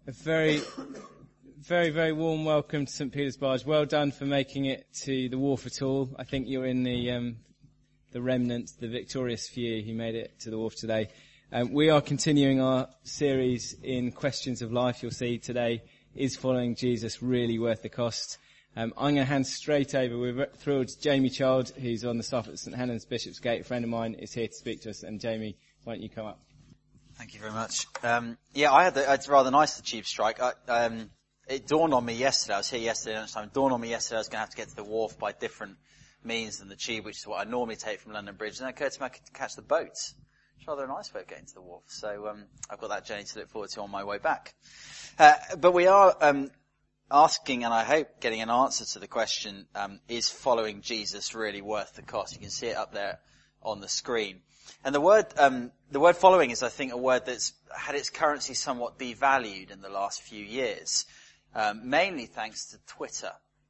A very, very, very warm welcome to St Peter's Barge. Well done for making it to the wharf at all. I think you're in the remnant, the victorious few who made it to the wharf today. We are continuing our series in Questions of Life. You'll see today, is following Jesus really worth the cost? I'm going to hand straight over. We're thrilled. Jamie Child, who's on the staff at St Helens Bishopsgate, a friend of mine, is here to speak to us. And Jamie, why don't you come up? Thank you very much. It's rather nice, the tube strike. It dawned on me yesterday, I was here yesterday lunchtime, it dawned on me yesterday I was going to have to get to the wharf by different means than the tube, which is what I normally take from London Bridge. And then it occurred to me I could catch the boat. It's rather a nice way of getting to the wharf. So I've got that journey to look forward to on my way back. But we are asking, and I hope getting an answer to the question, is following Jesus really worth the cost? You can see it up there on the screen. And the word following is, I think, a word that's had its currency somewhat devalued in the last few years, mainly thanks to Twitter.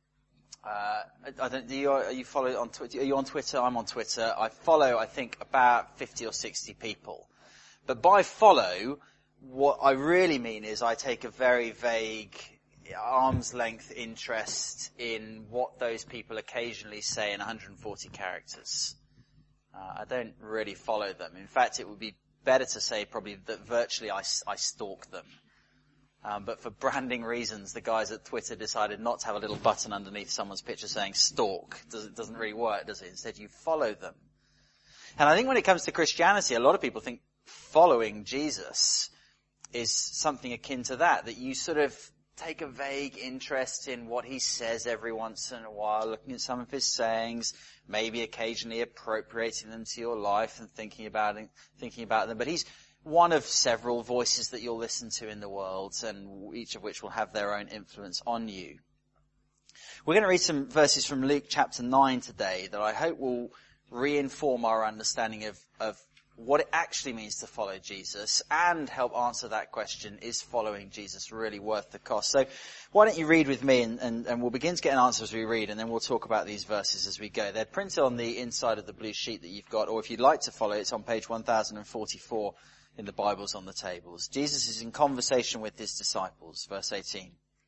Are you follow on Twitter? Are you on Twitter? I'm on Twitter. I follow, I think, about 50 or 60 people. But by follow, what I really mean is I take a very vague, arm's length interest in what those people occasionally say in 140 characters. I don't really follow them. In fact, it would be better to say probably that virtually I stalk them. But for branding reasons, the guys at Twitter decided not to have a little button underneath someone's picture saying stalk. It doesn't really work, does it? Instead, you follow them. And I think when it comes to Christianity, a lot of people think following Jesus is something akin to that you sort of take a vague interest in what he says every once in a while, looking at some of his sayings, maybe occasionally appropriating them to your life and thinking about them. But he's one of several voices that you'll listen to in the world, and each of which will have their own influence on you. We're going to read some verses from Luke chapter 9 today that I hope will reinform our understanding of what it actually means to follow Jesus and help answer that question, is following Jesus really worth the cost? So why don't you read with me and we'll begin to get an answer as we read, and then we'll talk about these verses as we go. They're printed on the inside of the blue sheet that you've got, or if you'd like to follow, it's on page 1044 in the Bibles on the tables. Jesus is in conversation with his disciples, verse 18.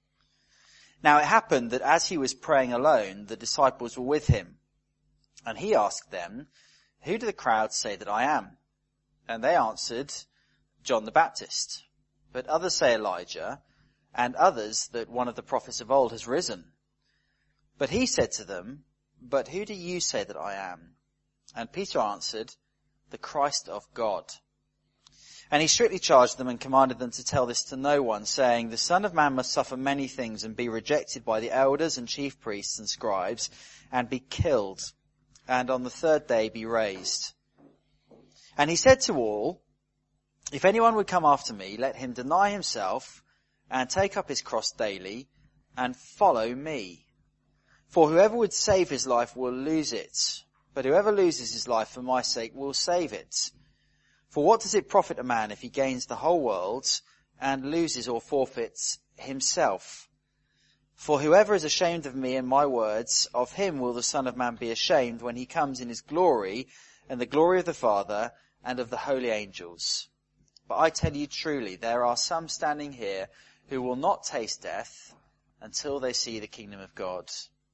Now it happened that as he was praying alone, the disciples were with him, and he asked them, "Who do the crowd say that I am?" And they answered, "John the Baptist. But others say Elijah, and others that one of the prophets of old has risen." But he said to them, "But who do you say that I am?" And Peter answered, "The Christ of God." And he strictly charged them and commanded them to tell this to no one, saying, "The Son of Man must suffer many things and be rejected by the elders and chief priests and scribes, and be killed, and on the third day be raised." And he said to all, "If anyone would come after me, let him deny himself and take up his cross daily and follow me. For whoever would save his life will lose it, but whoever loses his life for my sake will save it. For what does it profit a man if he gains the whole world and loses or forfeits himself? For whoever is ashamed of me and my words, of him will the Son of Man be ashamed when he comes in his glory and the glory of the Father and of the holy angels. But I tell you truly, there are some standing here who will not taste death until they see the kingdom of God."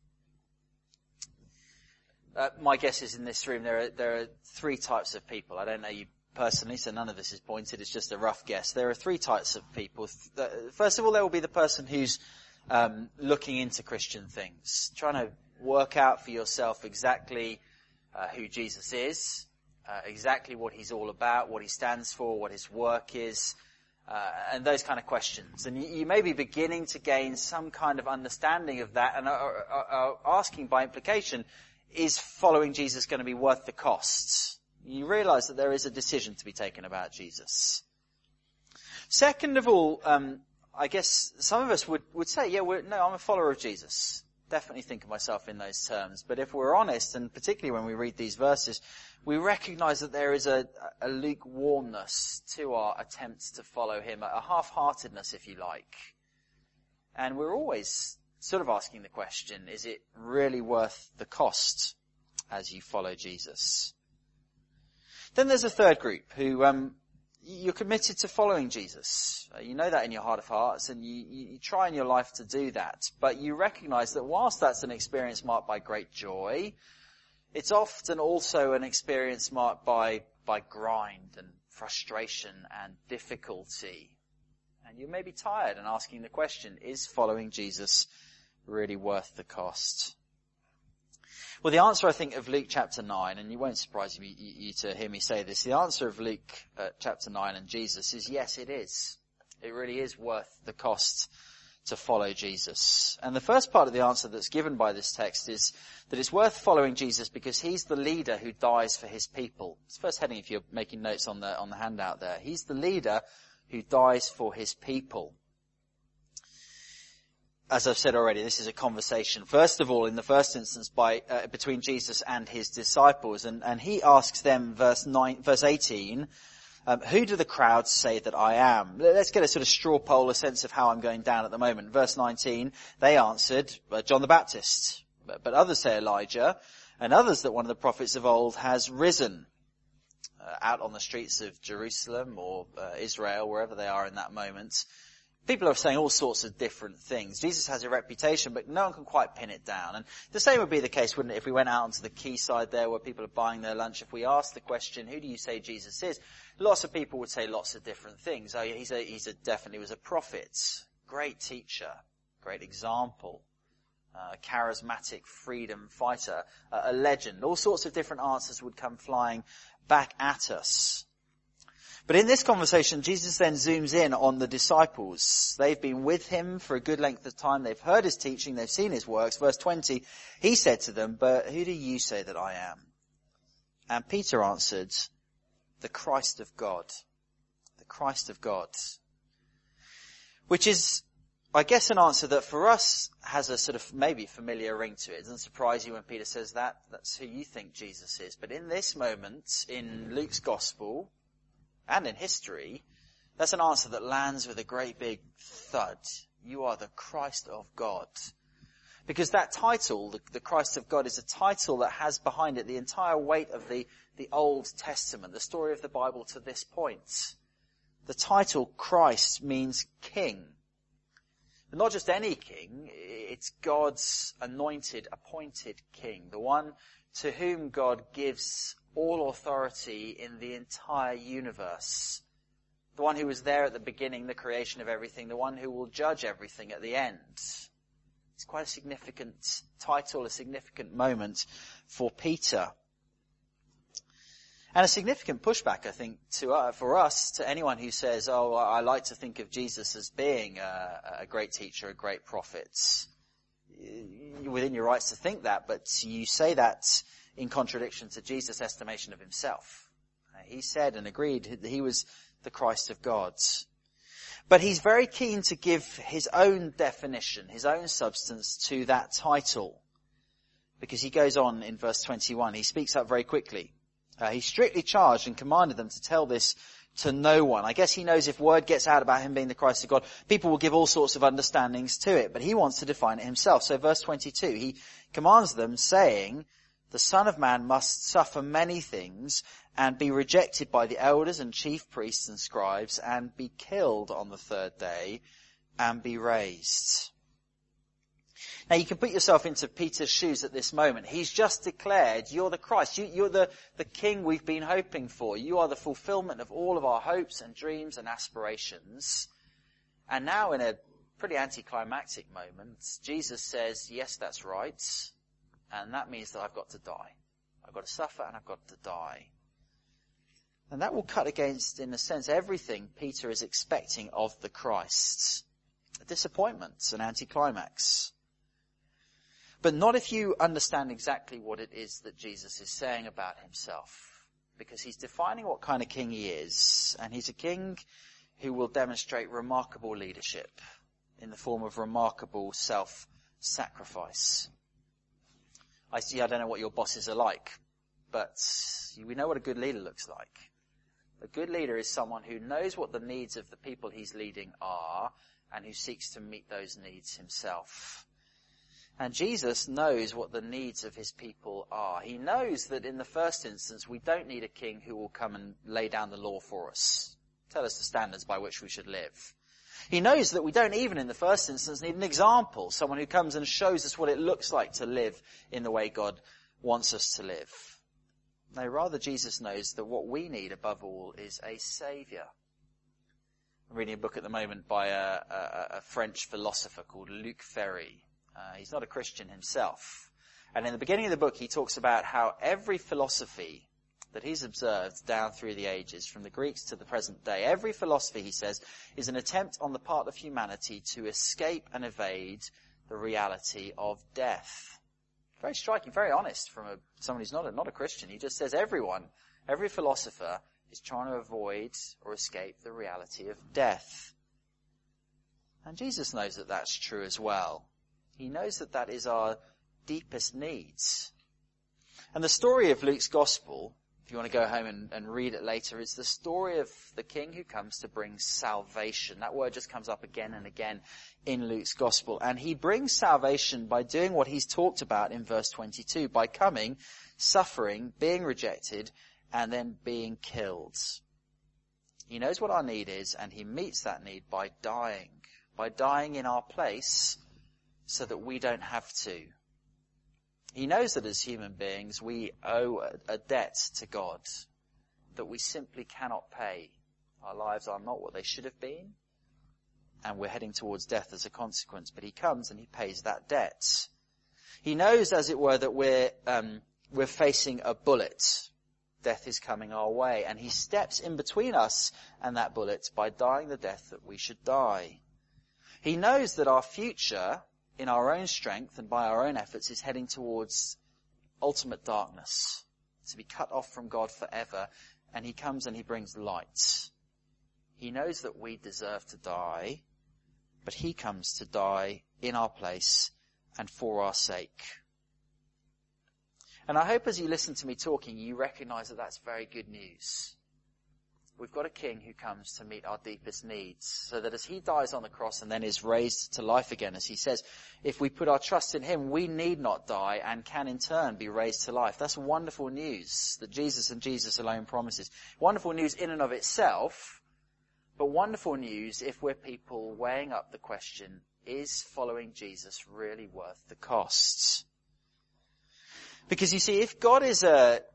My guess is in this room there are three types of people. I don't know you personally, so none of this is pointed. It's just a rough guess. There are three types of people. First of all, there will be the person who's looking into Christian things, trying to work out for yourself exactly who Jesus is, exactly what he's all about, what he stands for, what his work is, and those kind of questions. And you may be beginning to gain some kind of understanding of that and are asking by implication, is following Jesus going to be worth the cost? You realize that there is a decision to be taken about Jesus. Second of all, I guess some of us would say, I'm a follower of Jesus. Definitely think of myself in those terms. But if we're honest, and particularly when we read these verses, we recognize that there is a lukewarmness to our attempts to follow him, a half-heartedness, if you like. And we're always sort of asking the question, is it really worth the cost as you follow Jesus? Then there's a third group who you're committed to following Jesus. You know that in your heart of hearts, and you try in your life to do that. But you recognize that whilst that's an experience marked by great joy, it's often also an experience marked by grind and frustration and difficulty. And you may be tired and asking the question, is following Jesus really worth the cost? Well, the answer, I think, of Luke chapter 9, and it won't surprise you to hear me say this, the answer of Luke chapter 9 and Jesus is yes, it is. It really is worth the cost to follow Jesus. And the first part of the answer that's given by this text is that it's worth following Jesus because he's the leader who dies for his people. It's the first heading if you're making notes on the handout there. He's the leader who dies for his people. As I've said already, this is a conversation, first of all, in the first instance, between Jesus and his disciples. And he asks them, verse 18, who do the crowds say that I am? Let's get a sort of straw poll, a sense of how I'm going down at the moment. Verse 19, they answered, John the Baptist. But others say Elijah, and others that one of the prophets of old has risen. Out on the streets of Jerusalem or Israel, wherever they are in that moment, people are saying all sorts of different things. Jesus has a reputation, but no one can quite pin it down. And the same would be the case, wouldn't it, if we went out onto the quayside there where people are buying their lunch. If we asked the question, who do you say Jesus is? Lots of people would say lots of different things. Oh, he definitely was a prophet, great teacher, great example, a charismatic freedom fighter, a legend. All sorts of different answers would come flying back at us. But in this conversation, Jesus then zooms in on the disciples. They've been with him for a good length of time. They've heard his teaching. They've seen his works. Verse 20, he said to them, but who do you say that I am? And Peter answered, the Christ of God. The Christ of God. Which is, I guess, an answer that for us has a sort of maybe familiar ring to it. It doesn't surprise you when Peter says that. That's who you think Jesus is. But in this moment, in Luke's gospel, and in history, that's an answer that lands with a great big thud. You are the Christ of God. Because that title, the Christ of God, is a title that has behind it the entire weight of the Old Testament, the story of the Bible to this point. The title Christ means king. But not just any king, it's God's anointed, appointed king, the one to whom God gives all authority in the entire universe. The one who was there at the beginning, the creation of everything, the one who will judge everything at the end. It's quite a significant title, a significant moment for Peter. And a significant pushback, I think, for us, to anyone who says, oh, I like to think of Jesus as being a great teacher, a great prophet. You're within your rights to think that, but you say that in contradiction to Jesus' estimation of himself. He said and agreed that he was the Christ of God. But he's very keen to give his own definition, his own substance to that title. Because he goes on in verse 21, he speaks up very quickly. He strictly charged and commanded them to tell this to no one. I guess he knows if word gets out about him being the Christ of God, people will give all sorts of understandings to it, but he wants to define it himself. So verse 22, he commands them saying, the Son of Man must suffer many things and be rejected by the elders and chief priests and scribes and be killed on the third day and be raised. Now you can put yourself into Peter's shoes at this moment. He's just declared, you're the Christ. You're the King we've been hoping for. You are the fulfillment of all of our hopes and dreams and aspirations. And now in a pretty anticlimactic moment, Jesus says, yes, that's right. And that means that I've got to die. I've got to suffer and I've got to die. And that will cut against, in a sense, everything Peter is expecting of the Christ. A disappointment, an anticlimax. But not if you understand exactly what it is that Jesus is saying about himself. Because he's defining what kind of king he is. And he's a king who will demonstrate remarkable leadership in the form of remarkable self-sacrifice. I don't know what your bosses are like, but we know what a good leader looks like. A good leader is someone who knows what the needs of the people he's leading are and who seeks to meet those needs himself. And Jesus knows what the needs of his people are. He knows that in the first instance we don't need a king who will come and lay down the law for us. tell us the standards by which we should live. He knows that we don't even in the first instance need an example, someone who comes and shows us what it looks like to live in the way God wants us to live. No, rather Jesus knows that what we need above all is a saviour. I'm reading a book at the moment by a French philosopher called Luc Ferry. He's not a Christian himself. And in the beginning of the book, he talks about how every philosophy that he's observed down through the ages, from the Greeks to the present day, every philosophy, he says, is an attempt on the part of humanity to escape and evade the reality of death. Very striking, very honest from someone who's not a Christian. He just says every philosopher is trying to avoid or escape the reality of death. And Jesus knows that that's true as well. He knows that that is our deepest needs. And the story of Luke's gospel, if you want to go home and read it later, is the story of the king who comes to bring salvation. That word just comes up again and again in Luke's gospel. And he brings salvation by doing what he's talked about in verse 22, by coming, suffering, being rejected, and then being killed. He knows what our need is, and he meets that need by dying in our place so that we don't have to. He knows that as human beings we owe a debt to God that we simply cannot pay. Our lives are not what they should have been, and we're heading towards death as a consequence. But he comes and he pays that debt. He knows, as it were, that we're facing a bullet. Death is coming our way, and he steps in between us and that bullet by dying the death that we should die. He knows that our future, in our own strength and by our own efforts, is heading towards ultimate darkness, to be cut off from God forever, and he comes and he brings light. He knows that we deserve to die, but he comes to die in our place and for our sake. And I hope as you listen to me talking, you recognize that that's very good news. We've got a king who comes to meet our deepest needs, so that as he dies on the cross and then is raised to life again, as he says, if we put our trust in him, we need not die and can in turn be raised to life. That's wonderful news that Jesus and Jesus alone promises. Wonderful news in and of itself, but wonderful news if we're people weighing up the question, is following Jesus really worth the costs? Because you see, if God is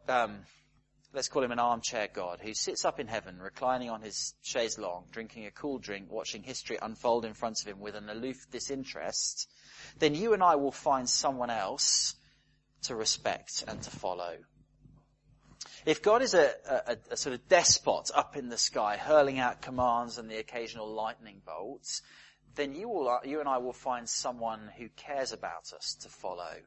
let's call him an armchair God, who sits up in heaven, reclining on his chaise longue, drinking a cool drink, watching history unfold in front of him with an aloof disinterest, then you and I will find someone else to respect and to follow. If God is a sort of despot up in the sky, hurling out commands and the occasional lightning bolts, then you and I will find someone who cares about us to follow.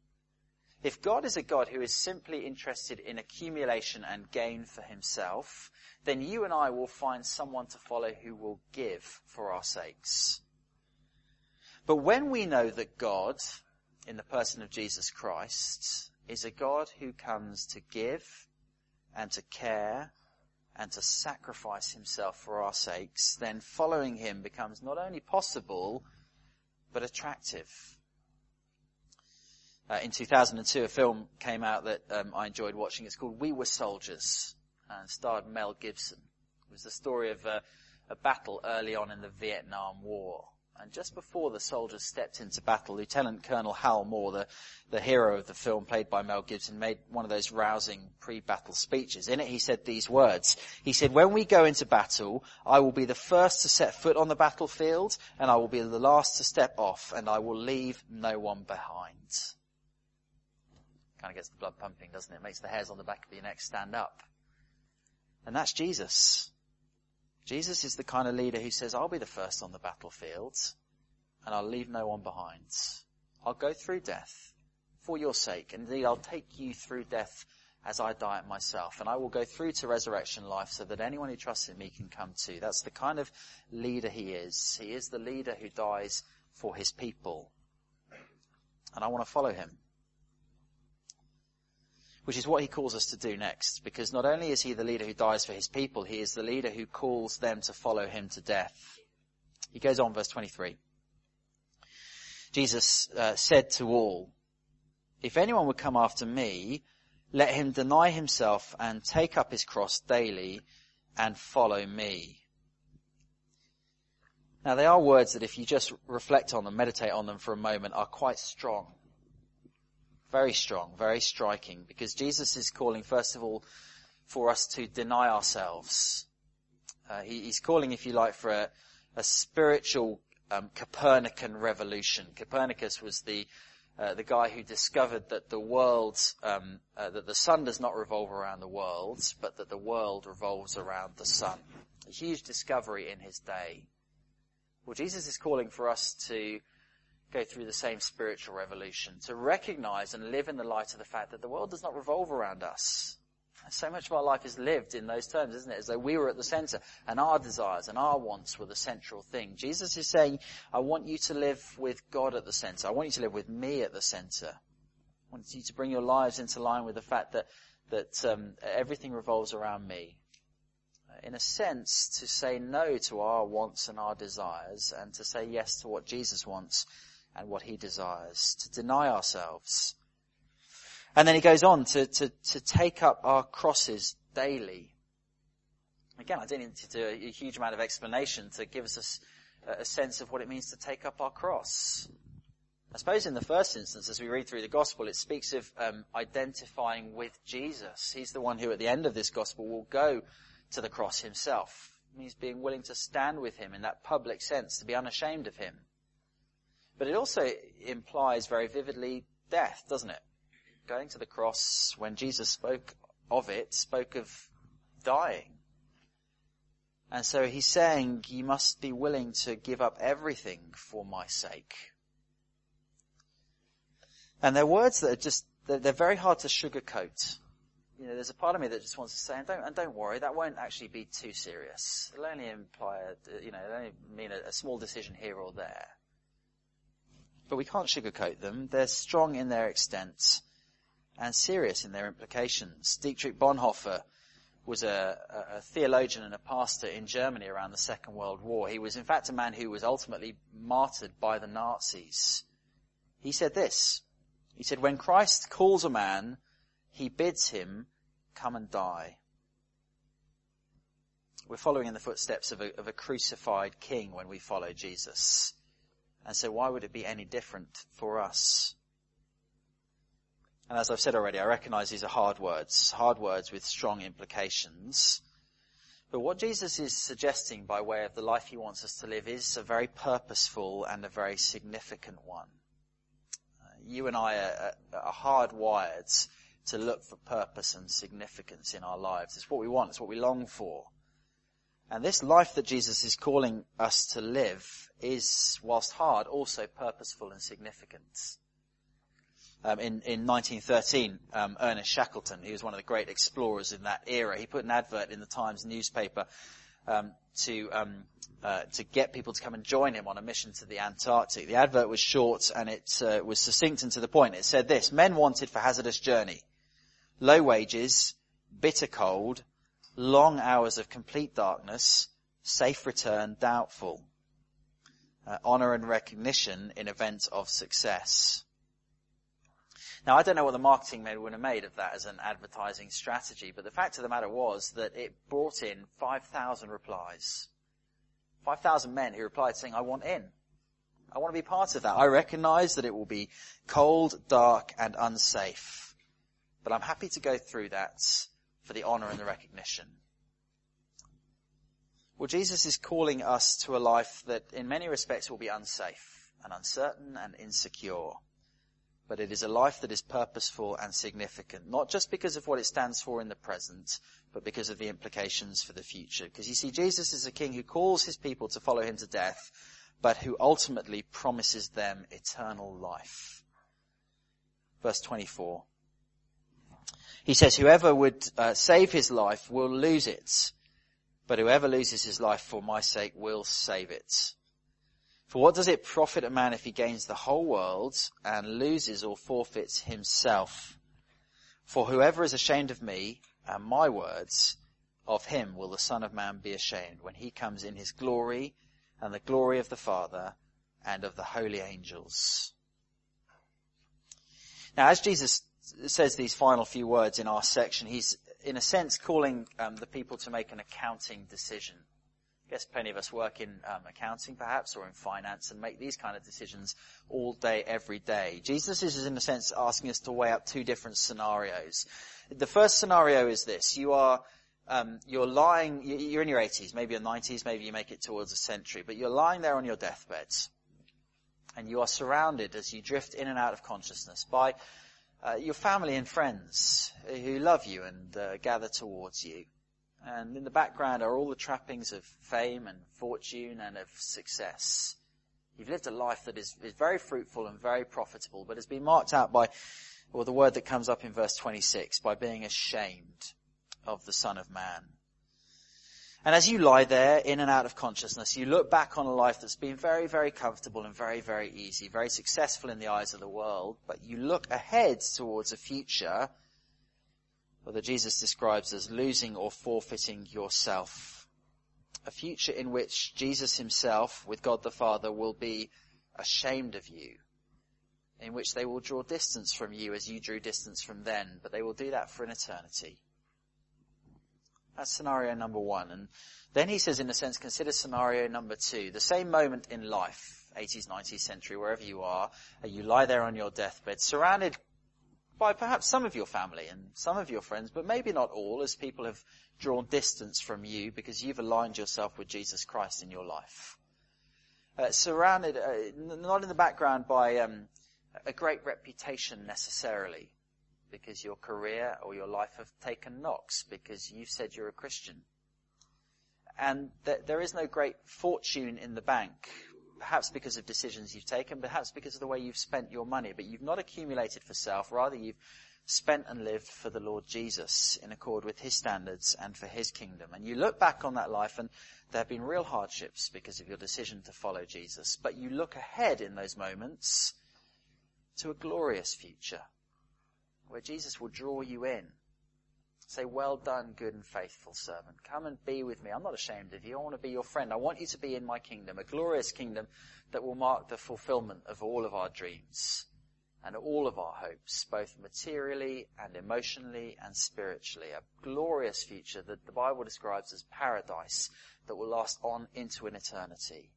If God is a God who is simply interested in accumulation and gain for himself, then you and I will find someone to follow who will give for our sakes. But when we know that God, in the person of Jesus Christ, is a God who comes to give and to care and to sacrifice himself for our sakes, then following him becomes not only possible, but attractive. In 2002, a film came out that I enjoyed watching. It's called We Were Soldiers, and starred Mel Gibson. It was the story of a battle early on in the Vietnam War. And just before the soldiers stepped into battle, Lieutenant Colonel Hal Moore, the hero of the film played by Mel Gibson, made one of those rousing pre-battle speeches. In it, he said these words. He said, "When we go into battle, I will be the first to set foot on the battlefield, and I will be the last to step off, and I will leave no one behind." Kind of gets the blood pumping, doesn't it? Makes the hairs on the back of your neck stand up. And that's Jesus. Jesus is the kind of leader who says, I'll be the first on the battlefield, and I'll leave no one behind. I'll go through death for your sake. Indeed, I'll take you through death as I die it myself. And I will go through to resurrection life so that anyone who trusts in me can come too. That's the kind of leader he is. He is the leader who dies for his people. And I want to follow him. Which is what he calls us to do next, because not only is he the leader who dies for his people, he is the leader who calls them to follow him to death. He goes on, verse 23. Jesus said to all, "If anyone would come after me, let him deny himself and take up his cross daily and follow me." Now, they are words that if you just reflect on them, meditate on them for a moment, are quite strong. Very strong, very striking, because Jesus is calling, first of all, for us to deny ourselves. He's calling, if you like, for a spiritual Copernican revolution. Copernicus was the guy who discovered that the world, that the sun does not revolve around the world, but that the world revolves around the sun. A huge discovery in his day. Well, Jesus is calling for us to go through the same spiritual revolution, to recognize and live in the light of the fact that the world does not revolve around us. So much of our life is lived in those terms, isn't it? As though we were at the center and our desires and our wants were the central thing. Jesus is saying, I want you to live with God at the center. I want you to live with me at the center. I want you to bring your lives into line with the fact that everything revolves around me. In a sense, to say no to our wants and our desires and to say yes to what Jesus wants and what he desires. To deny ourselves. And then he goes on to take up our crosses daily. Again, I don't need to do a huge amount of explanation to give us a sense of what it means to take up our cross. I suppose in the first instance, as we read through the gospel, it speaks of identifying with Jesus. He's the one who at the end of this gospel will go to the cross himself. It means being willing to stand with him in that public sense, to be unashamed of him. But it also implies very vividly death, doesn't it? Going to the cross, when Jesus spoke of it, spoke of dying. And so he's saying, you must be willing to give up everything for my sake. And they're words that are just, they're very hard to sugarcoat. You know, there's a part of me that just wants to say, and don't worry, that won't actually be too serious. It'll only imply, it'll only mean a small decision here or there. But we can't sugarcoat them. They're strong in their extent and serious in their implications. Dietrich Bonhoeffer was a theologian and a pastor in Germany around the Second World War. He was in fact a man who was ultimately martyred by the Nazis. He said this. He said, when Christ calls a man, he bids him come and die. We're following in the footsteps of a crucified king when we follow Jesus. And so why would it be any different for us? And as I've said already, I recognize these are hard words with strong implications. But what Jesus is suggesting by way of the life he wants us to live is a very purposeful and a very significant one. You and I are hardwired to look for purpose and significance in our lives. It's what we want. It's what we long for. And this life that Jesus is calling us to live is, whilst hard, also purposeful and significant. In 1913, Ernest Shackleton, he was one of the great explorers in that era, he put an advert in the Times newspaper to get people to come and join him on a mission to the Antarctic. The advert was short and it was succinct and to the point. It said this: men wanted for hazardous journey, low wages, bitter cold, long hours of complete darkness, safe return doubtful, honour and recognition in event of success. Now, I don't know what the marketing men would have made of that as an advertising strategy, but the fact of the matter was that it brought in 5,000 replies. 5,000 men who replied saying, I want in. I want to be part of that. I recognise that it will be cold, dark and unsafe, but I'm happy to go through that for the honour and the recognition. Well, Jesus is calling us to a life that in many respects will be unsafe and uncertain and insecure. But it is a life that is purposeful and significant, not just because of what it stands for in the present, but because of the implications for the future. Because you see, Jesus is a king who calls his people to follow him to death, but who ultimately promises them eternal life. Verse 24. He says, whoever would save his life will lose it, but whoever loses his life for my sake will save it. For what does it profit a man if he gains the whole world and loses or forfeits himself? For whoever is ashamed of me and my words, of him will the Son of Man be ashamed when he comes in his glory and the glory of the Father and of the holy angels. Now, as Jesus says these final few words in our section, he's in a sense calling the people to make an accounting decision. I guess plenty of us work in accounting perhaps, or in finance, and make these kind of decisions all day, every day. Jesus is in a sense asking us to weigh up two different scenarios. The first scenario is this: you're lying, you're in your 80s, maybe your 90s, maybe you make it towards a century, but you're lying there on your deathbeds, and you are surrounded as you drift in and out of consciousness by your family and friends who love you and gather towards you. And in the background are all the trappings of fame and fortune and of success. You've lived a life that is very fruitful and very profitable, but has been marked out by, or the word that comes up in verse 26, by being ashamed of the Son of Man. And as you lie there in and out of consciousness, you look back on a life that's been very, very comfortable and very, very easy, very successful in the eyes of the world, but you look ahead towards a future that Jesus describes as losing or forfeiting yourself. A future in which Jesus himself, with God the Father, will be ashamed of you, in which they will draw distance from you as you drew distance from them, but they will do that for an eternity. That's scenario number one. And then he says, in a sense, consider scenario number two. The same moment in life, 80s, 90s century, wherever you are, you lie there on your deathbed, surrounded by perhaps some of your family and some of your friends, but maybe not all, as people have drawn distance from you because you've aligned yourself with Jesus Christ in your life. Surrounded, not in the background by a great reputation necessarily, because your career or your life have taken knocks because you've said you're a Christian. And there is no great fortune in the bank, perhaps because of decisions you've taken, perhaps because of the way you've spent your money, but you've not accumulated for self, rather you've spent and lived for the Lord Jesus in accord with his standards and for his kingdom. And you look back on that life and there have been real hardships because of your decision to follow Jesus, but you look ahead in those moments to a glorious future where Jesus will draw you in. Say, well done, good and faithful servant. Come and be with me. I'm not ashamed of you. I want to be your friend. I want you to be in my kingdom, a glorious kingdom that will mark the fulfillment of all of our dreams and all of our hopes, both materially and emotionally and spiritually. A glorious future that the Bible describes as paradise that will last on into an eternity.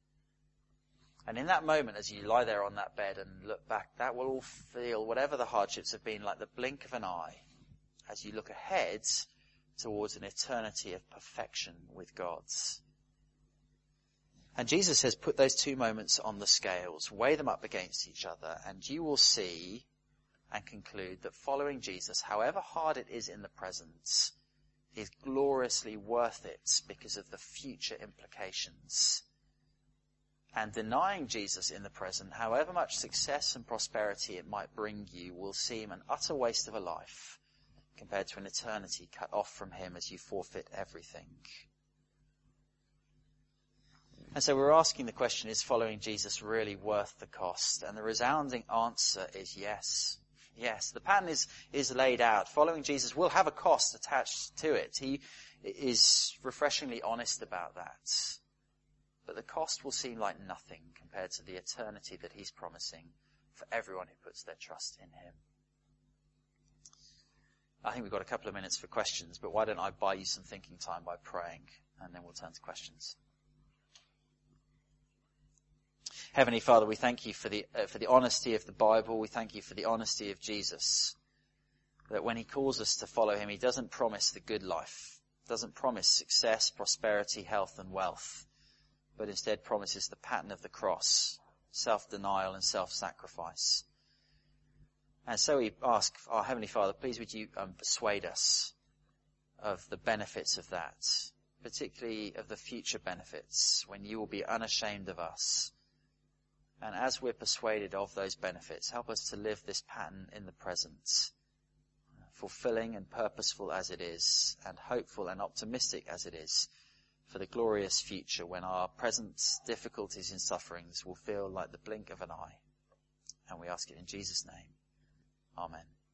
And in that moment, as you lie there on that bed and look back, that will all feel, whatever the hardships have been, like the blink of an eye, as you look ahead towards an eternity of perfection with God's. And Jesus says, put those two moments on the scales, weigh them up against each other, and you will see and conclude that following Jesus, however hard it is in the present, is gloriously worth it because of the future implications. And denying Jesus in the present, however much success and prosperity it might bring you, will seem an utter waste of a life compared to an eternity cut off from him as you forfeit everything. And so we're asking the question, is following Jesus really worth the cost? And the resounding answer is yes. Yes, the pattern is laid out. Following Jesus will have a cost attached to it. He is refreshingly honest about that. But the cost will seem like nothing compared to the eternity that he's promising for everyone who puts their trust in him. I think we've got a couple of minutes for questions, but why don't I buy you some thinking time by praying, and then we'll turn to questions. Heavenly Father, we thank you for the honesty of the Bible. We thank you for the honesty of Jesus. That when he calls us to follow him, he doesn't promise the good life, doesn't promise success, prosperity, health and wealth, but instead promises the pattern of the cross, self-denial and self-sacrifice. And so we ask our Heavenly Father, please would you persuade us of the benefits of that, particularly of the future benefits, when you will be unashamed of us. And as we're persuaded of those benefits, help us to live this pattern in the present, fulfilling and purposeful as it is, and hopeful and optimistic as it is, for the glorious future when our present difficulties and sufferings will feel like the blink of an eye. And we ask it in Jesus' name. Amen.